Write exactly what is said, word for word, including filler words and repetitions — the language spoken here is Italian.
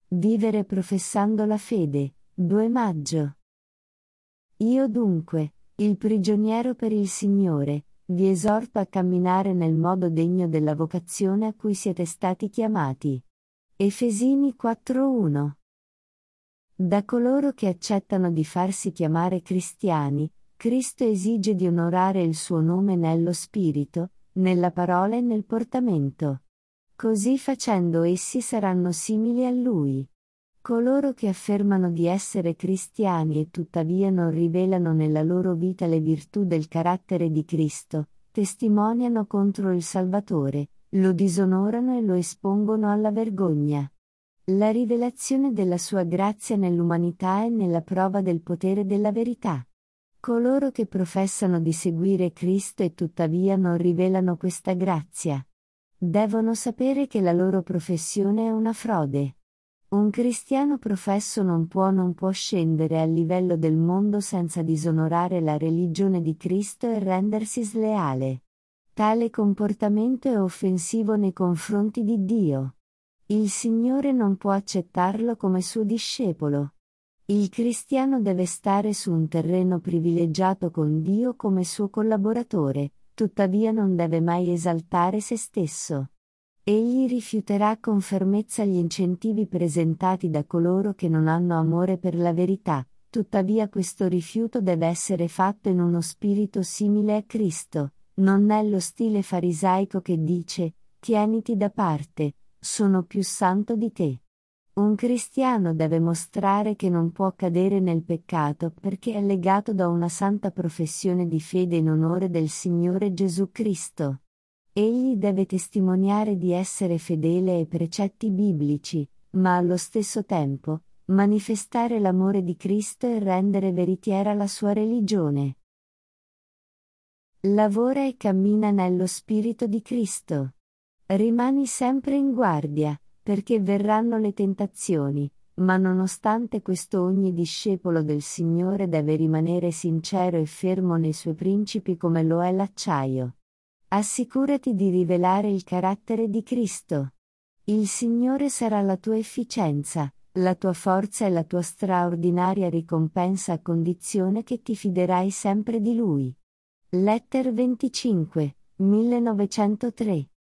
Vivere professando la fede. due maggio. Io dunque, il prigioniero per il Signore, vi esorto a camminare nel modo degno della vocazione a cui siete stati chiamati. Efesini quattro uno. Da coloro che accettano di farsi chiamare cristiani, Cristo esige di onorare il suo nome nello spirito, nella parola e nel portamento. Così facendo essi saranno simili a Lui. Coloro che affermano di essere cristiani e tuttavia non rivelano nella loro vita le virtù del carattere di Cristo, testimoniano contro il Salvatore, lo disonorano e lo espongono alla vergogna. La rivelazione della sua grazia nell'umanità è nella prova del potere della verità. Coloro che professano di seguire Cristo e tuttavia non rivelano questa grazia devono sapere che la loro professione è una frode. Un cristiano professo non può non può scendere al livello del mondo senza disonorare la religione di Cristo e rendersi sleale. Tale comportamento è offensivo nei confronti di Dio. Il Signore non può accettarlo come suo discepolo. Il cristiano deve stare su un terreno privilegiato con Dio come suo collaboratore, tuttavia non deve mai esaltare se stesso. Egli rifiuterà con fermezza gli incentivi presentati da coloro che non hanno amore per la verità, tuttavia questo rifiuto deve essere fatto in uno spirito simile a Cristo, non nello stile farisaico che dice, tieniti da parte, sono più santo di te. Un cristiano deve mostrare che non può cadere nel peccato perché è legato da una santa professione di fede in onore del Signore Gesù Cristo. Egli deve testimoniare di essere fedele ai precetti biblici, ma allo stesso tempo, manifestare l'amore di Cristo e rendere veritiera la sua religione. Lavora e cammina nello Spirito di Cristo. Rimani sempre in guardia, perché verranno le tentazioni, ma nonostante questo ogni discepolo del Signore deve rimanere sincero e fermo nei suoi principi come lo è l'acciaio. Assicurati di rivelare il carattere di Cristo. Il Signore sarà la tua efficienza, la tua forza e la tua straordinaria ricompensa a condizione che ti fiderai sempre di Lui. Letter venticinque, millenovecentotre